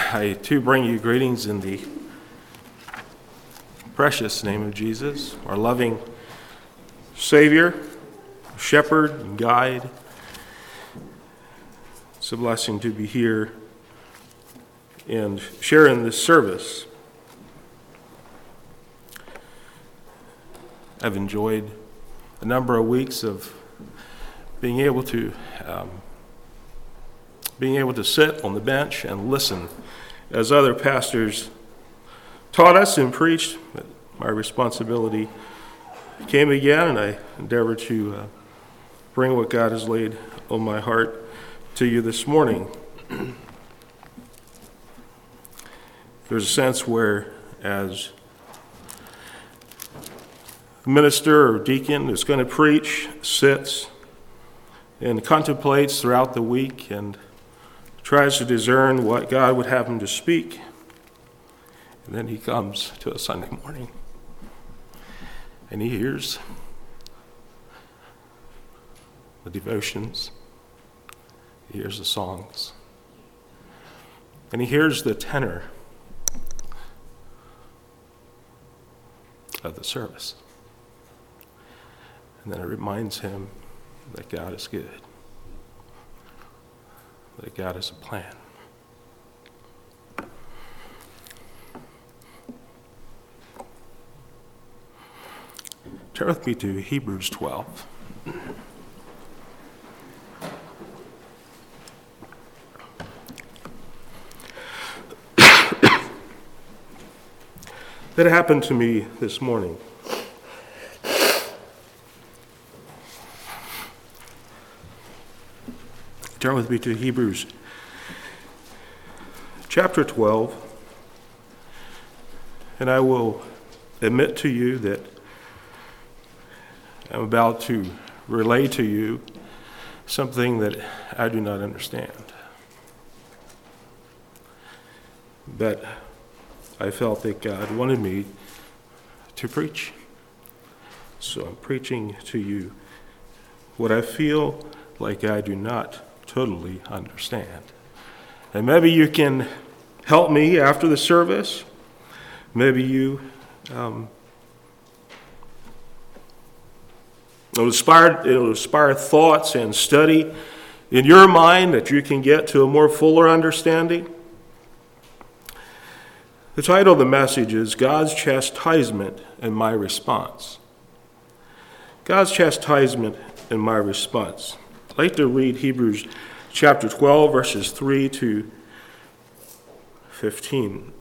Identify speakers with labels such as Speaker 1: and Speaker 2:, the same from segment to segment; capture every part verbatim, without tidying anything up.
Speaker 1: I too bring you greetings in the precious name of Jesus, our loving Savior, Shepherd, and Guide. It's a blessing to be here and share in this service. I've enjoyed a number of weeks of being able to um, being able to sit on the bench and listen as other pastors taught us and preached. My responsibility came again, and I endeavor to uh, bring what God has laid on my heart to you this morning. There's a sense where, as a minister or deacon is going to preach, sits and contemplates throughout the week and tries to discern what God would have him to speak. And then he comes to a Sunday morning and he hears the devotions, he hears the songs, and he hears the tenor of the service. And then it reminds him that God is good, that God has a plan. Turn with me to Hebrews twelve. That happened to me this morning. Turn with me to Hebrews chapter twelve, and I will admit to you that I'm about to relay to you something that I do not understand. But I felt that God wanted me to preach. So I'm preaching to you what I feel like I do not totally understand. And maybe you can help me after the service. Maybe you um, it'll inspire, it'll inspire thoughts and study in your mind that you can get to a more fuller understanding. The title of the message is God's Chastisement and My Response. God's Chastisement and My Response. I'd like to read Hebrews chapter twelve, verses three to fifteen.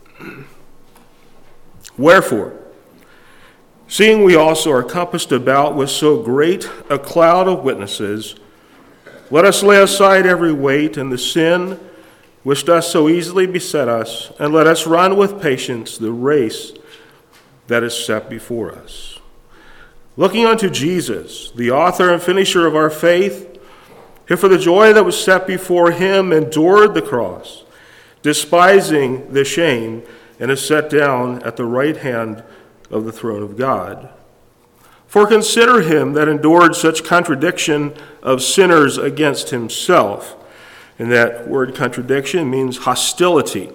Speaker 1: Wherefore, seeing we also are compassed about with so great a cloud of witnesses, let us lay aside every weight and the sin which doth so easily beset us, and let us run with patience the race that is set before us. Looking unto Jesus, the author and finisher of our faith, who for the joy that was set before him endured the cross, despising the shame, and is set down at the right hand of the throne of God. For consider him that endured such contradiction of sinners against himself. And that word contradiction means hostility.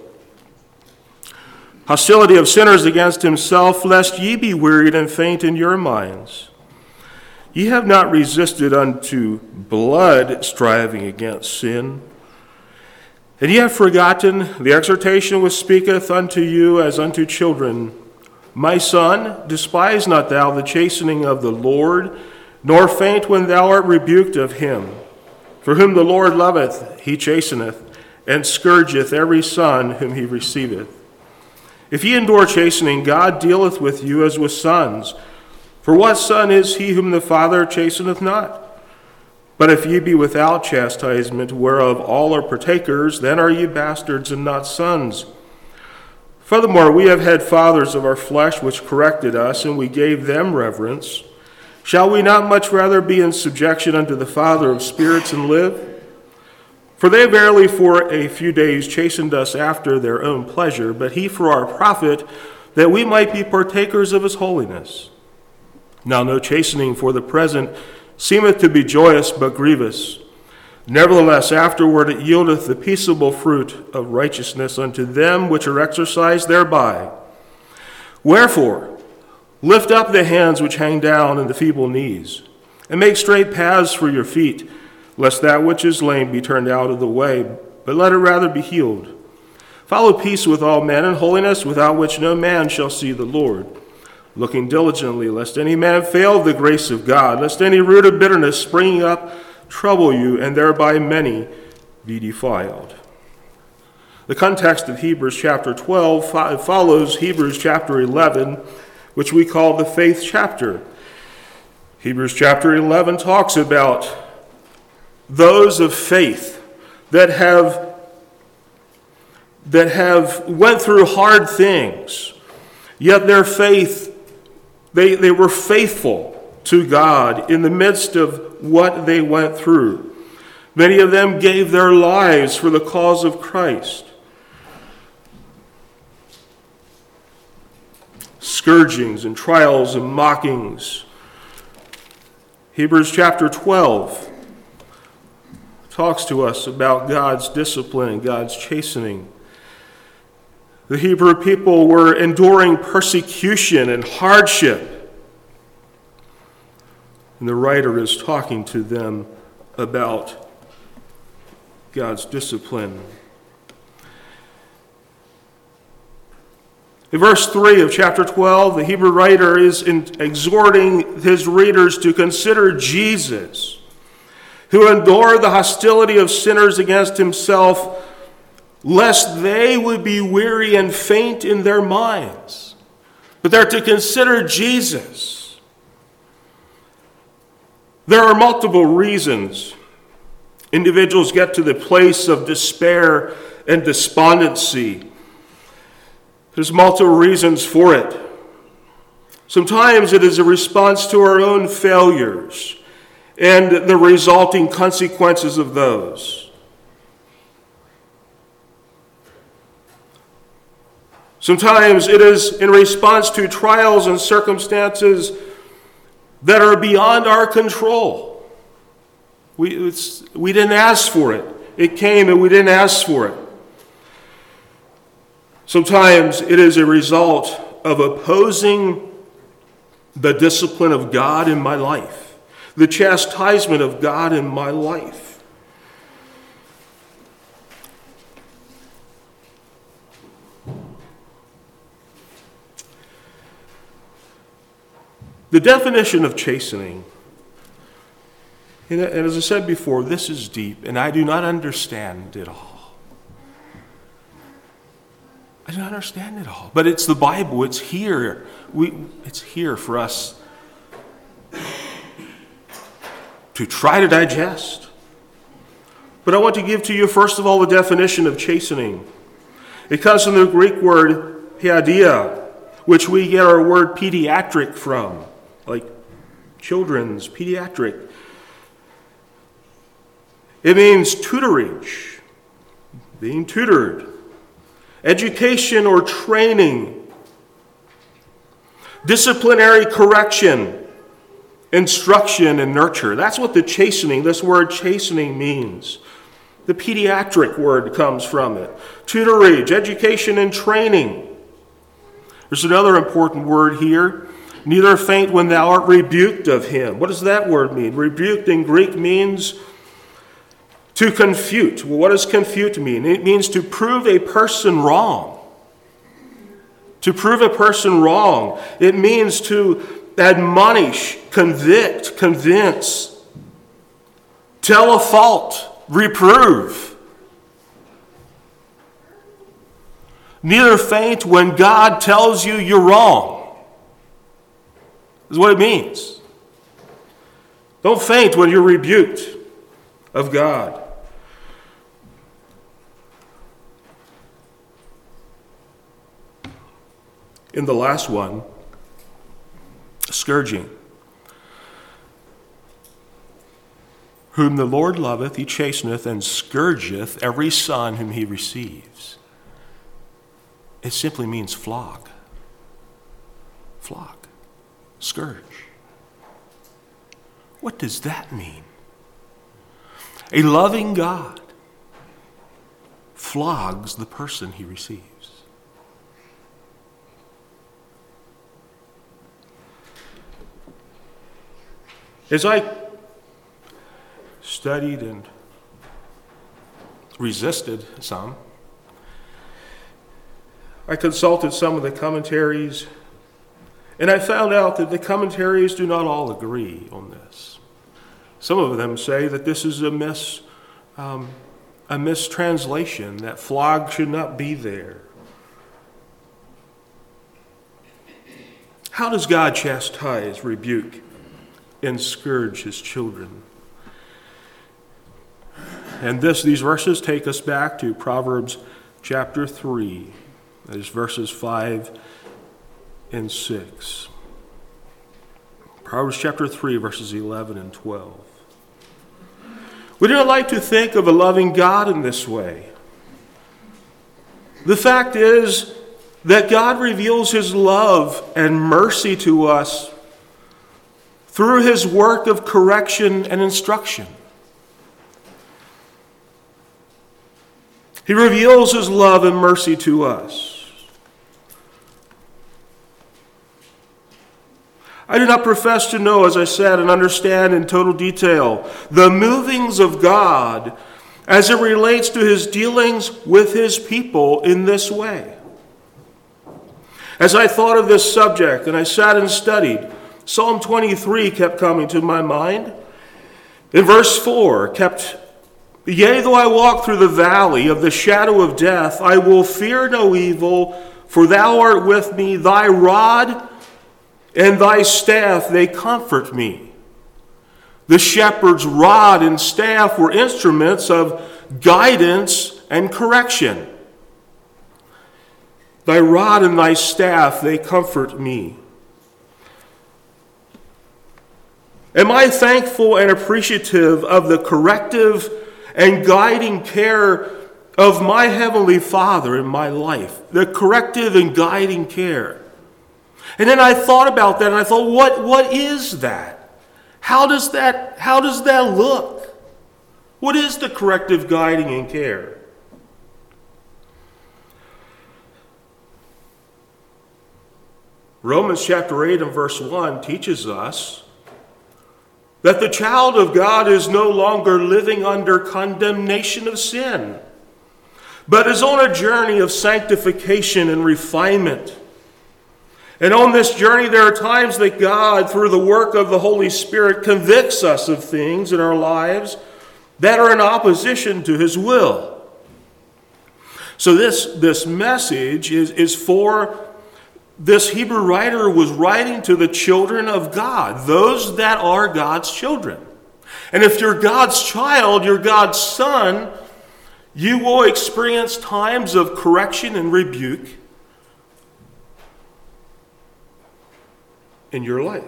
Speaker 1: Hostility of sinners against himself, lest ye be wearied and faint in your minds. Ye have not resisted unto blood, striving against sin. And ye have forgotten the exhortation which speaketh unto you as unto children. My son, despise not thou the chastening of the Lord, nor faint when thou art rebuked of him. For whom the Lord loveth, he chasteneth, and scourgeth every son whom he receiveth. If ye endure chastening, God dealeth with you as with sons. For what son is he whom the Father chasteneth not? But if ye be without chastisement, whereof all are partakers, then are ye bastards and not sons. Furthermore, we have had fathers of our flesh which corrected us, and we gave them reverence. Shall we not much rather be in subjection unto the Father of spirits and live? For they verily for a few days chastened us after their own pleasure, but he for our profit, that we might be partakers of his holiness. Now no chastening for the present seemeth to be joyous but grievous, Nevertheless, afterward it yieldeth the peaceable fruit of righteousness unto them which are exercised thereby. Wherefore, lift up the hands which hang down and the feeble knees, and make straight paths for your feet, lest that which is lame be turned out of the way, but let it rather be healed. Follow peace with all men and holiness, without which no man shall see the Lord. Looking diligently, lest any man fail the grace of God, lest any root of bitterness springing up trouble you, and thereby many be defiled. The context of Hebrews chapter twelve follows Hebrews chapter eleven, which we call the faith chapter. Hebrews chapter eleven talks about those of faith that have that have went through hard things, yet their faith, they, they were faithful to God in the midst of what they went through. Many of them gave their lives for the cause of Christ. Scourgings and trials and mockings. Hebrews chapter twelve talks to us about God's discipline and God's chastening. The Hebrew people were enduring persecution and hardship. And the writer is talking to them about God's discipline. In verse three of chapter twelve, the Hebrew writer is in, exhorting his readers to consider Jesus, who endured the hostility of sinners against himself, lest they would be weary and faint in their minds. But they're to consider Jesus. There are multiple reasons individuals get to the place of despair and despondency. There's multiple reasons for it. Sometimes it is a response to our own failures and the resulting consequences of those. Sometimes it is in response to trials and circumstances that are beyond our control. We, it's, we didn't ask for it. It came and we didn't ask for it. Sometimes it is a result of opposing the discipline of God in my life, the chastisement of God in my life. The definition of chastening, and as I said before, this is deep, and I do not understand it all. I do not understand it all. But it's the Bible. It's here. We, it's here for us to try to digest. But I want to give to you, first of all, the definition of chastening. It comes from the Greek word paideia, which we get our word pediatric from, like children's, pediatric. It means tutorage, being tutored, education or training, disciplinary correction, instruction, and nurture. That's what the chastening, this word chastening means. The pediatric word comes from it. Tutorage, education, and training. There's another important word here. Neither faint when thou art rebuked of him. What does that word mean? Rebuked in Greek means to confute. Well, what does confute mean? It means to prove a person wrong. To prove a person wrong. It means to admonish, convict, convince, tell a fault, reprove. Neither faint when God tells you you're wrong. Is what it means. Don't faint when you're rebuked of God. In the last one, scourging. Whom the Lord loveth, he chasteneth, and scourgeth every son whom he receives. It simply means flog. Flog. Scourge. What does that mean? A loving God flogs the person he receives. As I studied and resisted some, I consulted some of the commentaries, and I found out that the commentaries do not all agree on this. Some of them say that this is a mis, um, a mistranslation, that flog should not be there. How does God chastise, rebuke, and scourge his children? And this, these verses take us back to Proverbs chapter three. That is verses five and six. Proverbs chapter three, verses eleven and twelve. We don't like to think of a loving God in this way. The fact is that God reveals his love and mercy to us through his work of correction and instruction. He reveals his love and mercy to us. I do not profess to know, as I said, and understand in total detail the movings of God as it relates to his dealings with his people in this way. As I thought of this subject and I sat and studied, Psalm twenty-three kept coming to my mind. In verse four, kept, "Yea, though I walk through the valley of the shadow of death, I will fear no evil, for thou art with me, thy rod and thy staff, they comfort me." The shepherd's rod and staff were instruments of guidance and correction. Thy rod and thy staff, they comfort me. Am I thankful and appreciative of the corrective and guiding care of my Heavenly Father in my life? The corrective and guiding care. And then I thought about that and I thought, what, what is that? How does that, how does that look? What is the corrective guiding and care? Romans chapter eight and verse one teaches us that the child of God is no longer living under condemnation of sin, but is on a journey of sanctification and refinement. And on this journey, there are times that God, through the work of the Holy Spirit, convicts us of things in our lives that are in opposition to his will. So this, this message is, is for, this Hebrew writer was writing to the children of God, those that are God's children. And if you're God's child, you're God's son, you will experience times of correction and rebuke in your life.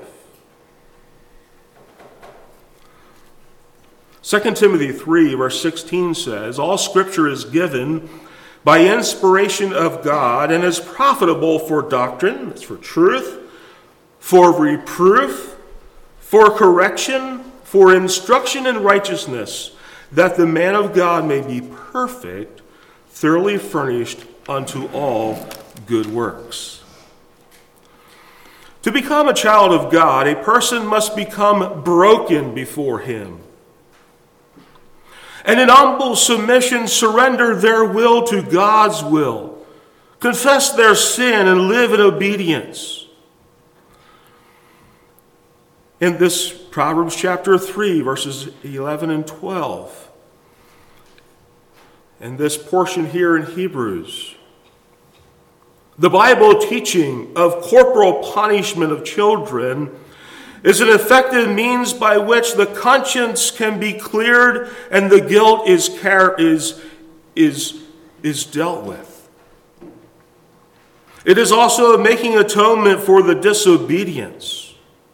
Speaker 1: Second Timothy three, verse sixteen says, "All scripture is given by inspiration of God and is profitable for doctrine," that's for truth, "for reproof, for correction, for instruction in righteousness, that the man of God may be perfect, thoroughly furnished unto all good works." To become a child of God, a person must become broken before him, and in humble submission surrender their will to God's will, confess their sin, and live in obedience. In this Proverbs chapter three, verses eleven and twelve, and this portion here in Hebrews, the Bible teaching of corporal punishment of children is an effective means by which the conscience can be cleared and the guilt is, is, is, is dealt with. It is also making atonement for the disobedience.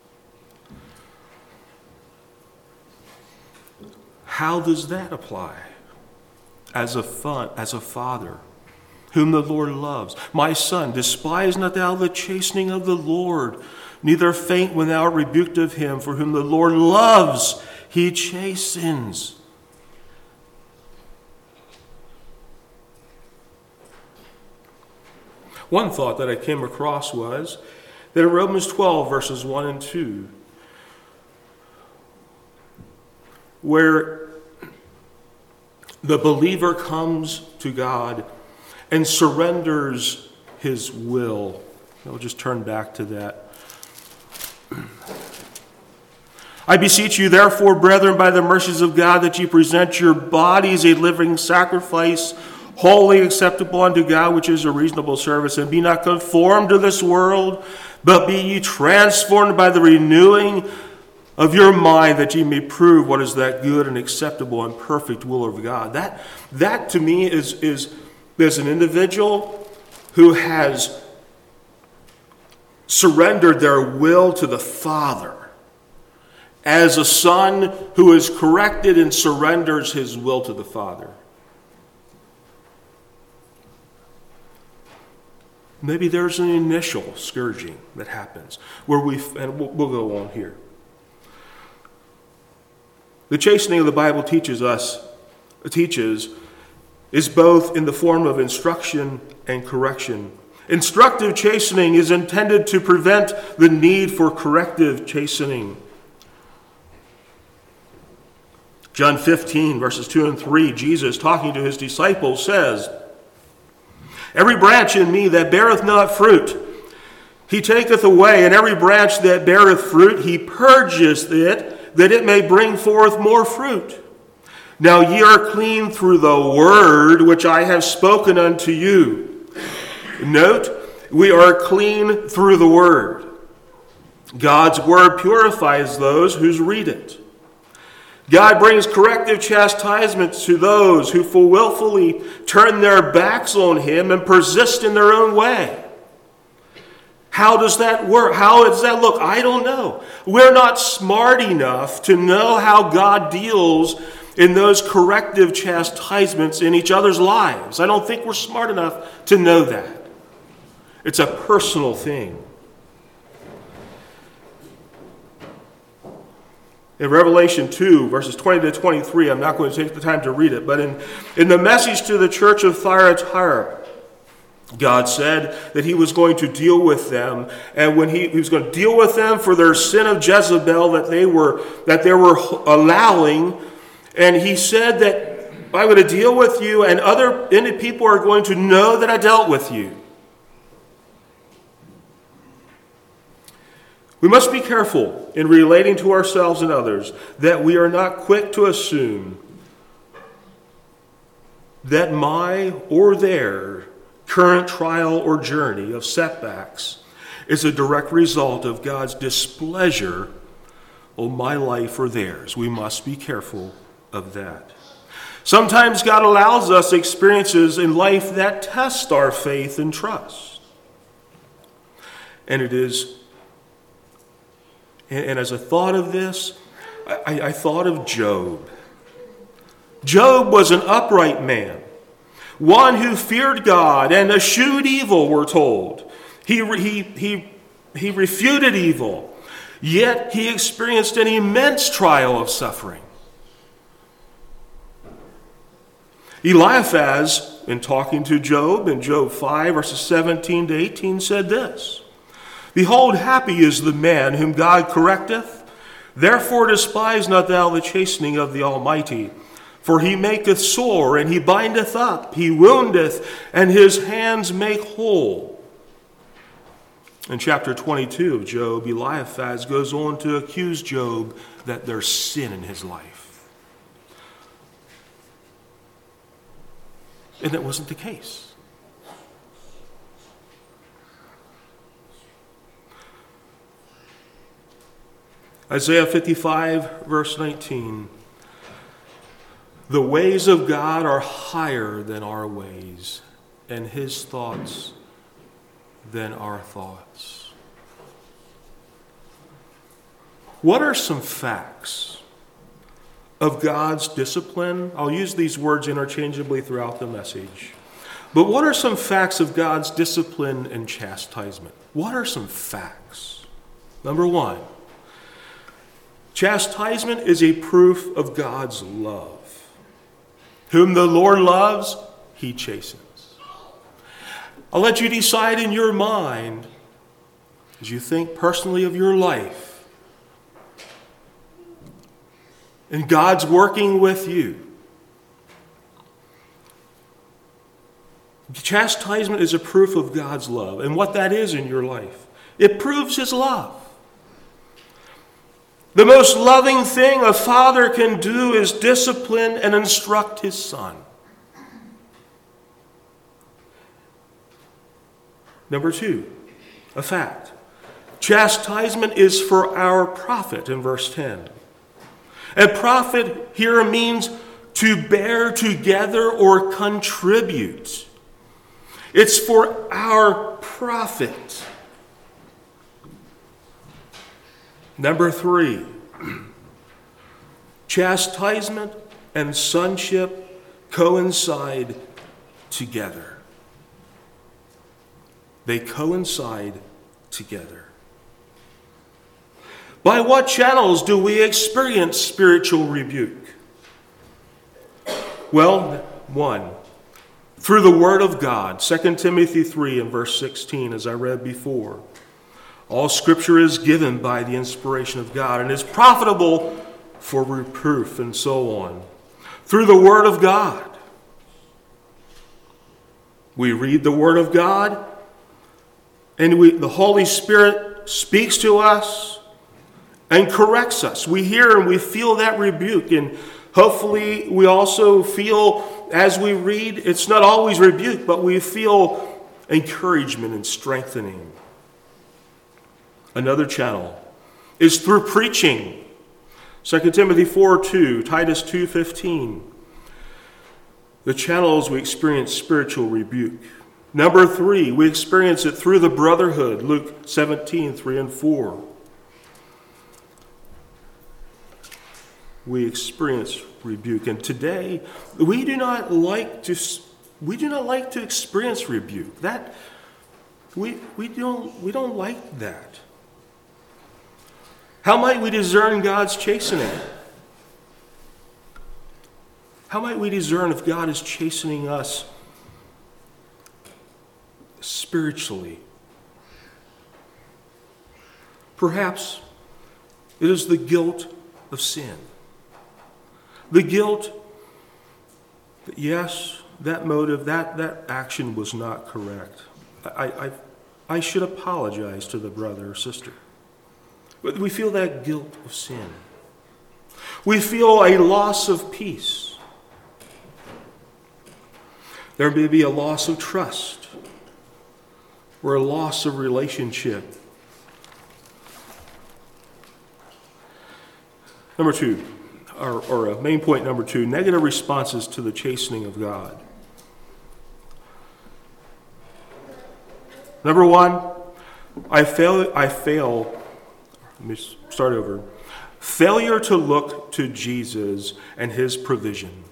Speaker 1: How does that apply? As a, fun, as a father whom the Lord loves. "My son, despise not thou the chastening of the Lord, neither faint when thou art rebuked of him, for whom the Lord loves, he chastens One thought that I came across was that in Romans twelve, verses one and two, where the believer comes to God and surrenders his will. I'll just turn back to that. I beseech you, therefore, brethren, by the mercies of God, that ye present your bodies a living sacrifice, wholly acceptable unto God, which is a reasonable service. And be not conformed to this world, but be ye transformed by the renewing of your mind, that ye may prove what is that good and acceptable and perfect will of God. That, that to me is, is, is an individual who has surrendered their will to the Father, as a son who is corrected and surrenders his will to the Father. Maybe there's an initial scourging that happens where we, and we'll, we'll go on here. The chastening of the Bible teaches us, teaches, is both in the form of instruction and correction. Instructive chastening is intended to prevent the need for corrective chastening. John fifteen, verses two and three, Jesus, talking to his disciples, says, every branch in me that beareth not fruit, he taketh away, and every branch that beareth fruit, he purgeth it, that it may bring forth more fruit. Now ye are clean through the word which I have spoken unto you. Note, we are clean through the word. God's word purifies those who read it. God brings corrective chastisements to those who willfully turn their backs on him and persist in their own way. How does that work? How does that look? I don't know. We're not smart enough to know how God deals in those corrective chastisements in each other's lives. I don't think we're smart enough to know that. It's a personal thing. In Revelation two, verses twenty to twenty-three, I'm not going to take the time to read it, but in, in the message to the church of Thyatira, God said that he was going to deal with them, and when he, he was going to deal with them for their sin of Jezebel that they were that they were allowing, and he said that I'm going to deal with you, and other people are going to know that I dealt with you. We must be careful in relating to ourselves and others that we are not quick to assume that my or their current trial or journey of setbacks is a direct result of God's displeasure on my life or theirs. We must be careful of that. Sometimes God allows us experiences in life that test our faith and trust. And it is And as I thought of this, I, I thought of Job. Job was an upright man, one who feared God and eschewed evil, we're told. He, he, he, he refuted evil, yet he experienced an immense trial of suffering. Eliphaz, in talking to Job in Job five, verses seventeen to eighteen, said this, behold, happy is the man whom God correcteth. Therefore despise not thou the chastening of the Almighty. For he maketh sore, and he bindeth up. He woundeth, and his hands make whole. In chapter twenty-two of Job, Eliphaz goes on to accuse Job that there's sin in his life. And that wasn't the case. Isaiah fifty-five, verse nineteen. The ways of God are higher than our ways, and his thoughts than our thoughts. What are some facts of God's discipline? I'll use these words interchangeably throughout the message. But what are some facts of God's discipline and chastisement? What are some facts? Number one, chastisement is a proof of God's love. Whom the Lord loves, he chastens. I'll let you decide in your mind as you think personally of your life. And God's working with you. Chastisement is a proof of God's love and what that is in your life. It proves his love. The most loving thing a father can do is discipline and instruct his son. Number two, a fact. Chastisement is for our profit in verse ten. And profit here means to bear together or contribute. It's for our profit. Number three, chastisement and sonship coincide together. They coincide together. By what channels do we experience spiritual rebuke? Well, one, through the Word of God. Second Timothy three and verse sixteen, as I read before. All Scripture is given by the inspiration of God and is profitable for reproof and so on. Through the Word of God. We read the Word of God and we, the Holy Spirit speaks to us and corrects us. We hear and we feel that rebuke, and hopefully we also feel as we read, it's not always rebuke, but we feel encouragement and strengthening. Another channel is through preaching. Second Timothy four two, Titus two fifteen. The channels we experience spiritual rebuke. Number three, we experience it through the brotherhood. Luke seventeen three and four. We experience rebuke. And today, we do not like to we do not like to experience rebuke. That we we don't we don't like that. How might we discern God's chastening? How might we discern if God is chastening us spiritually? Perhaps it is the guilt of sin. The guilt that, yes, that motive, that, that action was not correct. I, I, I should apologize to the brother or sister. But we feel that guilt of sin. We feel a loss of peace. There may be a loss of trust or a loss of relationship. Number two, or, or a main point number two, negative responses to the chastening of God. Number one, I fail, I fail, let me start over. Failure to look to Jesus and his provision.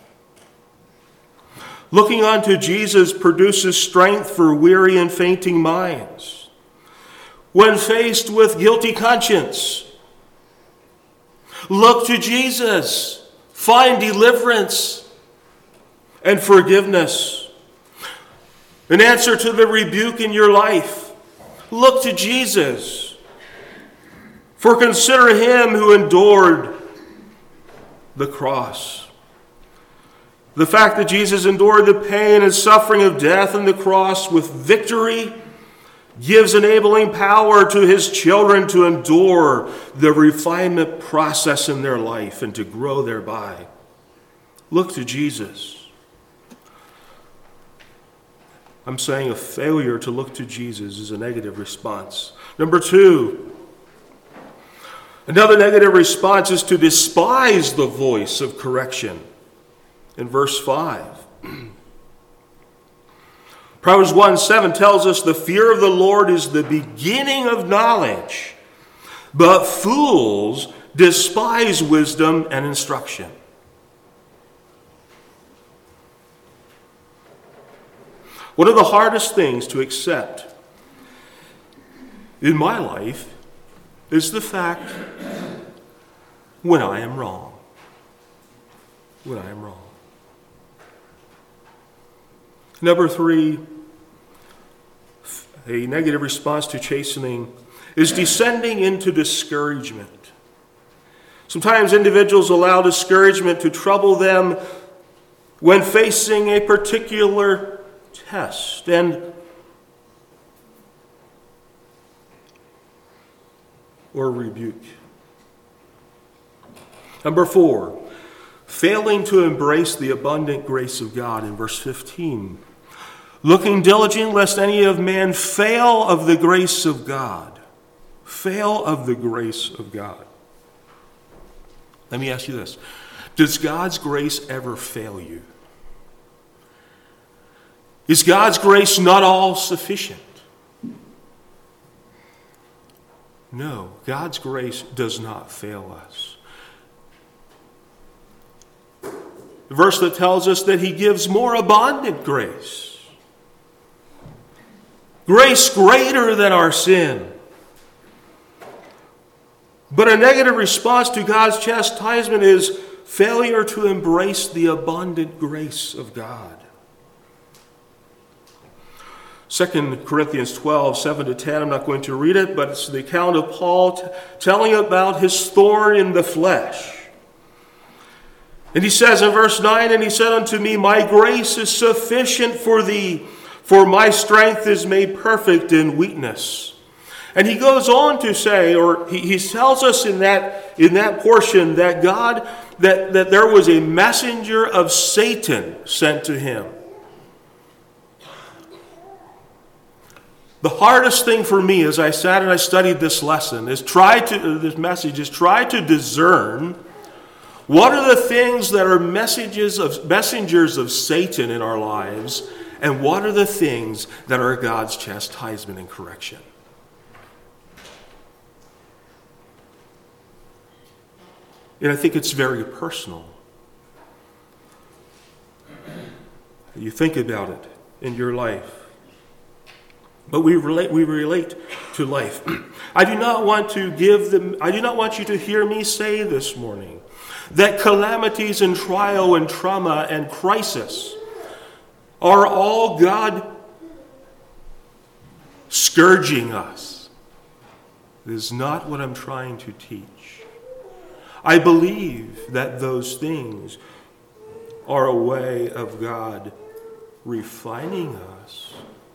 Speaker 1: Looking unto Jesus produces strength for weary and fainting minds. When faced with guilty conscience, look to Jesus. Find deliverance and forgiveness. An answer to the rebuke in your life. Look to Jesus. For consider him who endured the cross. The fact that Jesus endured the pain and suffering of death on the cross with victory gives enabling power to his children to endure the refinement process in their life and to grow thereby. Look to Jesus. I'm saying a failure to look to Jesus is a negative response. Number two, another negative response is to despise the voice of correction. In verse five. Proverbs one seven tells us the fear of the Lord is the beginning of knowledge, but fools despise wisdom and instruction. One of the hardest things to accept in my life is the fact when I am wrong. When I am wrong. Number three, a negative response to chastening, is descending into discouragement. Sometimes individuals allow discouragement to trouble them when facing a particular test. And or rebuke. Number four, failing to embrace the abundant grace of God in verse fifteen. Looking diligent lest any of man fail of the grace of God. Fail of the grace of God. Let me ask you this. Does God's grace ever fail you? Is God's grace not all sufficient? No, God's grace does not fail us. The verse that tells us that he gives more abundant grace. Grace greater than our sin. But a negative response to God's chastisement is failure to embrace the abundant grace of God. Second Corinthians twelve, seven to ten, I'm not going to read it, but it's the account of Paul t- telling about his thorn in the flesh. And he says in verse nine, and he said unto me, my grace is sufficient for thee, for my strength is made perfect in weakness. And he goes on to say, or he, he tells us in that, in that portion that God, that, that there was a messenger of Satan sent to him. The hardest thing for me as I sat and I studied this lesson is try to, this message is try to discern what are the things that are messages of messengers of Satan in our lives, and what are the things that are God's chastisement and correction. And I think it's very personal. You think about it in your life. But we relate we relate to life. I do not want to give them I do not want you to hear me say this morning that calamities and trial and trauma and crisis are all God scourging us. It is not what I'm trying to teach. I believe that those things are a way of God refining us.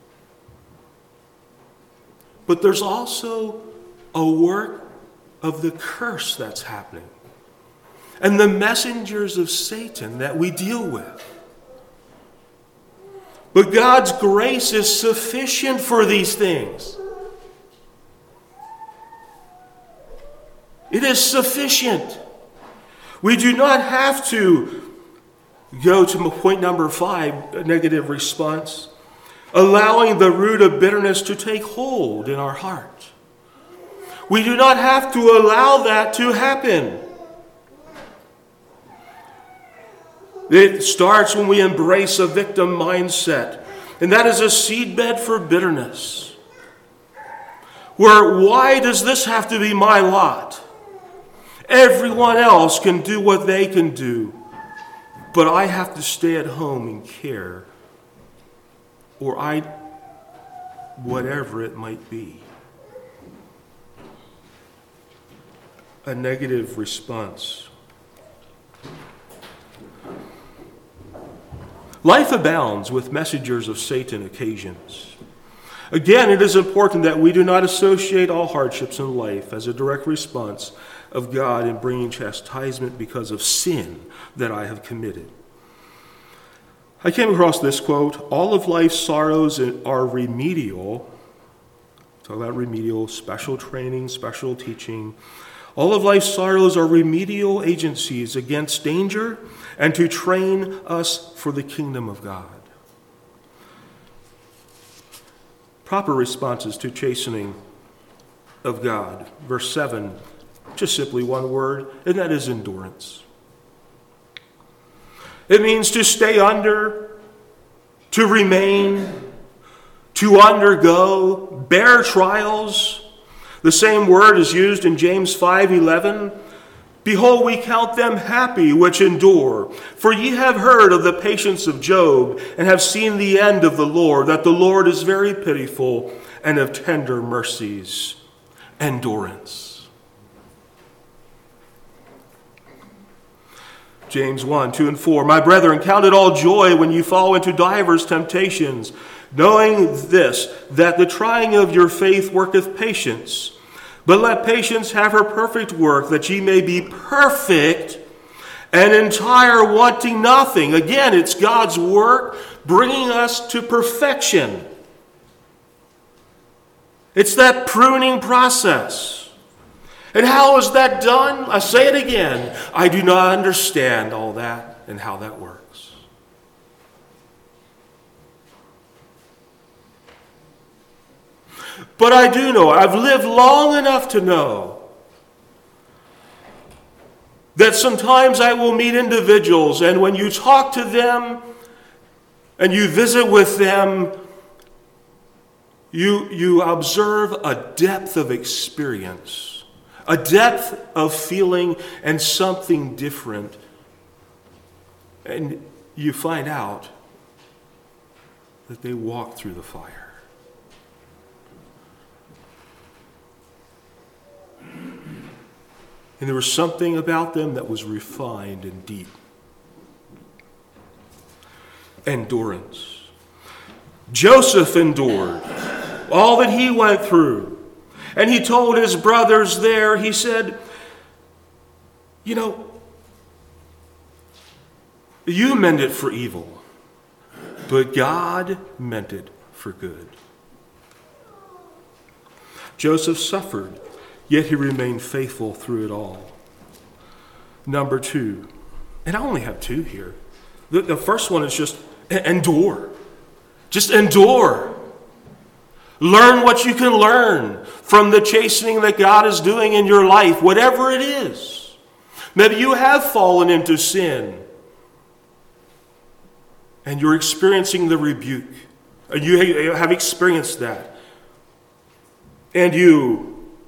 Speaker 1: But there's also a work of the curse that's happening. And the messengers of Satan that we deal with. But God's grace is sufficient for these things. It is sufficient. We do not have to go to point number five, a negative response. Allowing the root of bitterness to take hold in our heart. We do not have to allow that to happen. It starts when we embrace a victim mindset, and that is a seedbed for bitterness. Where, why does this have to be my lot? Everyone else can do what they can do, but I have to stay at home and care. Or I, whatever it might be. A negative response. Life abounds with messengers of Satan occasions. Again, it is important that we do not associate all hardships in life as a direct response of God in bringing chastisement because of sin that I have committed. I came across this quote, all of life's sorrows are remedial. Talk about remedial, special training, special teaching. All of life's sorrows are remedial agencies against danger and to train us for the kingdom of God. Proper responses to chastening of God. Verse seven, just simply one word, and that is endurance. It means to stay under, to remain, to undergo, bear trials. The same word is used in James five eleven. Behold, we count them happy which endure. For ye have heard of the patience of Job, and have seen the end of the Lord, that the Lord is very pitiful, and of tender mercies, endurance. James one, two, and four. My brethren, count it all joy when you fall into divers temptations, knowing this, that the trying of your faith worketh patience. But let patience have her perfect work, that ye may be perfect and entire, wanting nothing. Again, it's God's work bringing us to perfection. It's that pruning process. And how is that done? I say it again. I do not understand all that and how that works. But I do know, I've lived long enough to know that sometimes I will meet individuals, and when you talk to them and you visit with them, you, you observe a depth of experience, a depth of feeling, and something different. And you find out that they walk through the fire. And there was something about them that was refined and deep. Endurance. Joseph endured all that he went through. And he told his brothers there, he said, you know, you meant it for evil, but God meant it for good. Joseph suffered, yet he remained faithful through it all. Number two, and I only have two here. The, the first one is just endure. Just endure. Learn what you can learn from the chastening that God is doing in your life, whatever it is. Maybe you have fallen into sin and you're experiencing the rebuke. You have experienced that. And you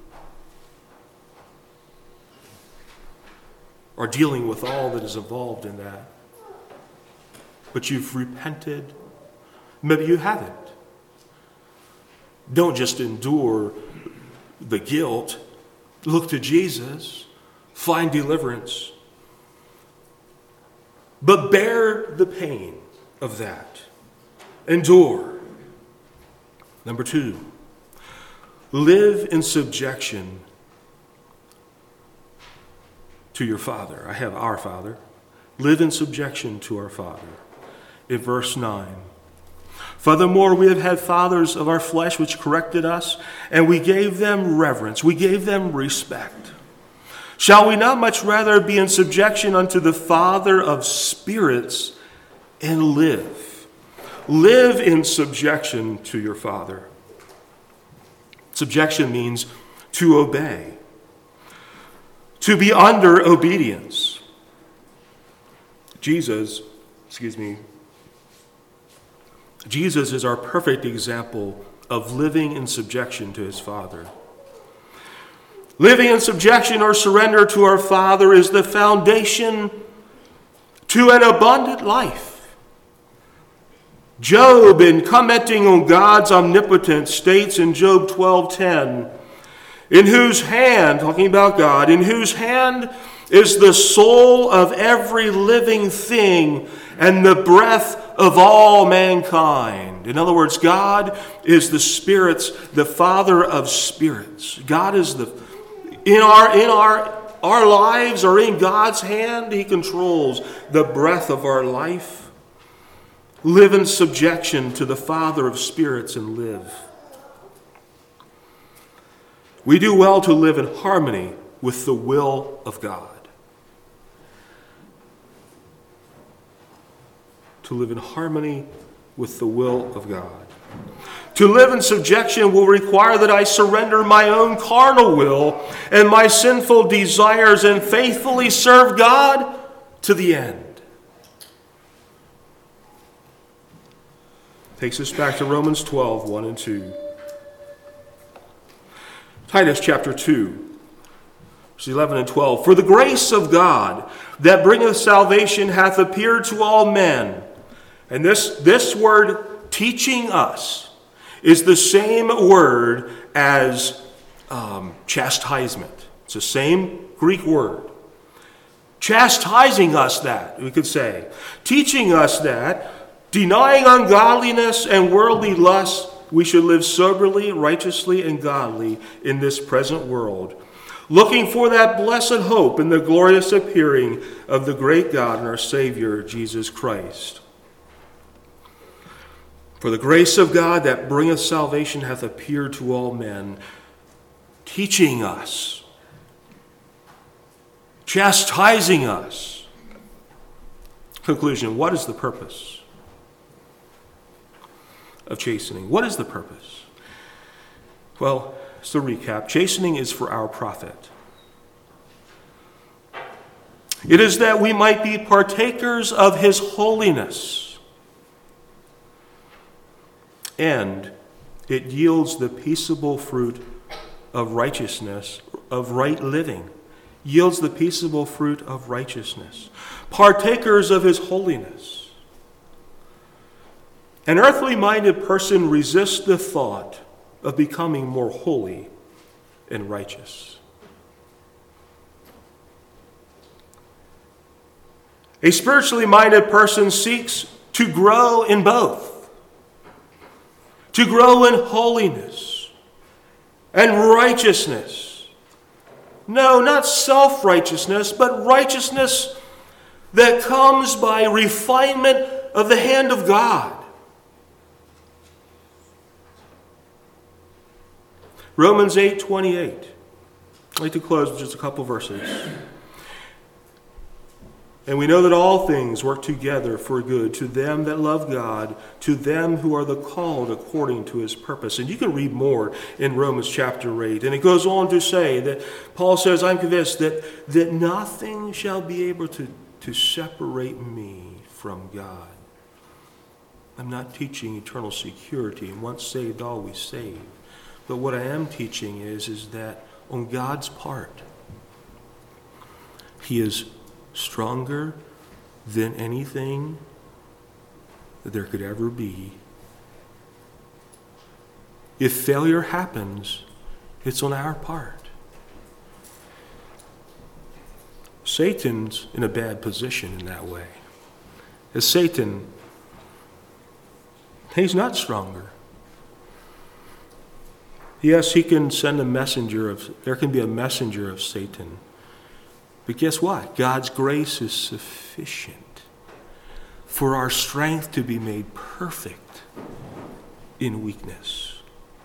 Speaker 1: are dealing with all that is involved in that. But you've repented. Maybe you haven't. Don't just endure the guilt. Look to Jesus. Find deliverance. But bear the pain of that. Endure. Number two, live in subjection to your Father. I have our Father. Live in subjection to our Father. In verse nine. Furthermore, we have had fathers of our flesh which corrected us, and we gave them reverence. We gave them respect. Shall we not much rather be in subjection unto the Father of spirits and live? Live in subjection to your Father. Subjection means to obey. To be under obedience. Jesus, excuse me, Jesus is our perfect example of living in subjection to his Father. Living in subjection or surrender to our Father is the foundation to an abundant life. Job, in commenting on God's omnipotence, states in Job twelve ten, in whose hand, talking about God, in whose hand is the soul of every living thing and the breath of all mankind. In other words, God is the spirits, the Father of spirits. God is the, in our, in our, our lives are in God's hand. He controls the breath of our life. Live in subjection to the Father of spirits and live. We do well to live in harmony with the will of God. To live in harmony with the will of God. To live in subjection will require that I surrender my own carnal will and my sinful desires and faithfully serve God to the end. Takes us back to Romans twelve, one and two. Titus chapter two, verses eleven and twelve. For the grace of God that bringeth salvation hath appeared to all men. And this, this word, teaching us, is the same word as um, chastisement. It's the same Greek word. Chastising us that, we could say. Teaching us that, denying ungodliness and worldly lust, we should live soberly, righteously, and godly in this present world, looking for that blessed hope in the glorious appearing of the great God and our Savior, Jesus Christ. For the grace of God that bringeth salvation hath appeared to all men, teaching us, chastising us. Conclusion, what is the purpose of chastening? What is the purpose? Well, so recap, chastening is for our profit. It is that we might be partakers of his holiness. And it yields the peaceable fruit of righteousness, of right living. Yields the peaceable fruit of righteousness. Partakers of his holiness. An earthly-minded person resists the thought of becoming more holy and righteous. A spiritually minded person seeks to grow in both. To grow in holiness and righteousness. No, not self-righteousness, but righteousness that comes by refinement of the hand of God. Romans eight twenty-eight. I'd like to close with just a couple verses. And we know that all things work together for good to them that love God, to them who are the called according to his purpose. And you can read more in Romans chapter eight. And it goes on to say that Paul says, I'm convinced that, that nothing shall be able to, to separate me from God. I'm not teaching eternal security and once saved, always saved. But what I am teaching is, is that on God's part, he is stronger than anything that there could ever be. If failure happens, it's on our part. Satan's in a bad position in that way. As Satan, he's not stronger. Yes, he can send a messenger of, there can be a messenger of Satan. But guess what? God's grace is sufficient for our strength to be made perfect in weakness.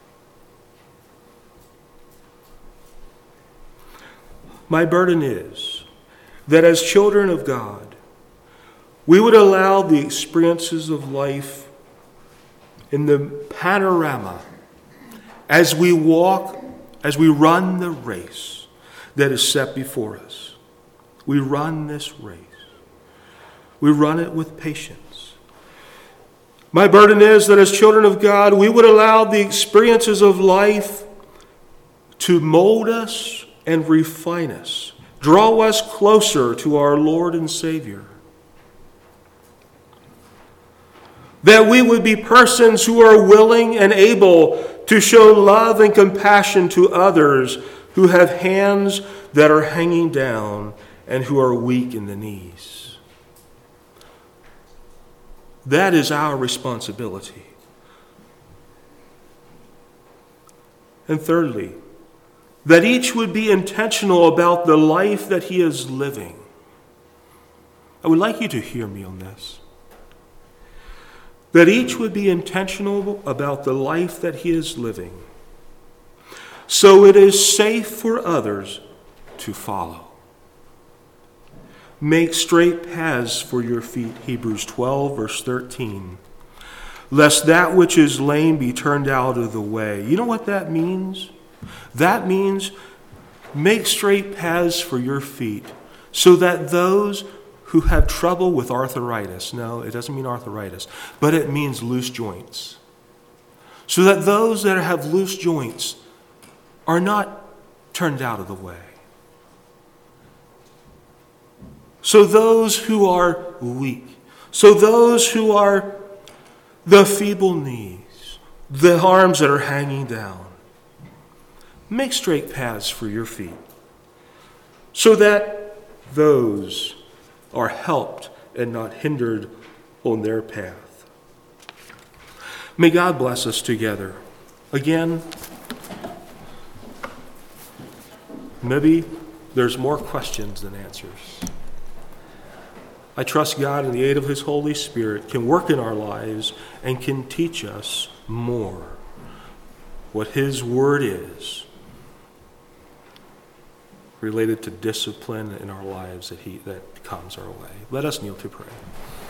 Speaker 1: My burden is that as children of God, we would allow the experiences of life in the panorama as we walk, as we run the race that is set before us. We run this race. We run it with patience. My burden is that as children of God, we would allow the experiences of life to mold us and refine us, draw us closer to our Lord and Savior. That we would be persons who are willing and able to show love and compassion to others who have hands that are hanging down and who are weak in the knees. That is our responsibility. And thirdly, that each would be intentional about the life that he is living. I would like you to hear me on this. That each would be intentional about the life that he is living, so it is safe for others to follow. Make straight paths for your feet, Hebrews twelve, verse thirteen. Lest that which is lame be turned out of the way. You know what that means? That means make straight paths for your feet so that those who have trouble with arthritis, no, it doesn't mean arthritis, but it means loose joints. So that those that have loose joints are not turned out of the way. So those who are weak, so those who are the feeble knees, the arms that are hanging down. Make straight paths for your feet so that those are helped and not hindered on their path. May God bless us together. Again, maybe there's more questions than answers. I trust God in the aid of His Holy Spirit can work in our lives and can teach us more what His Word is related to discipline in our lives that he that comes our way. Let us kneel to pray.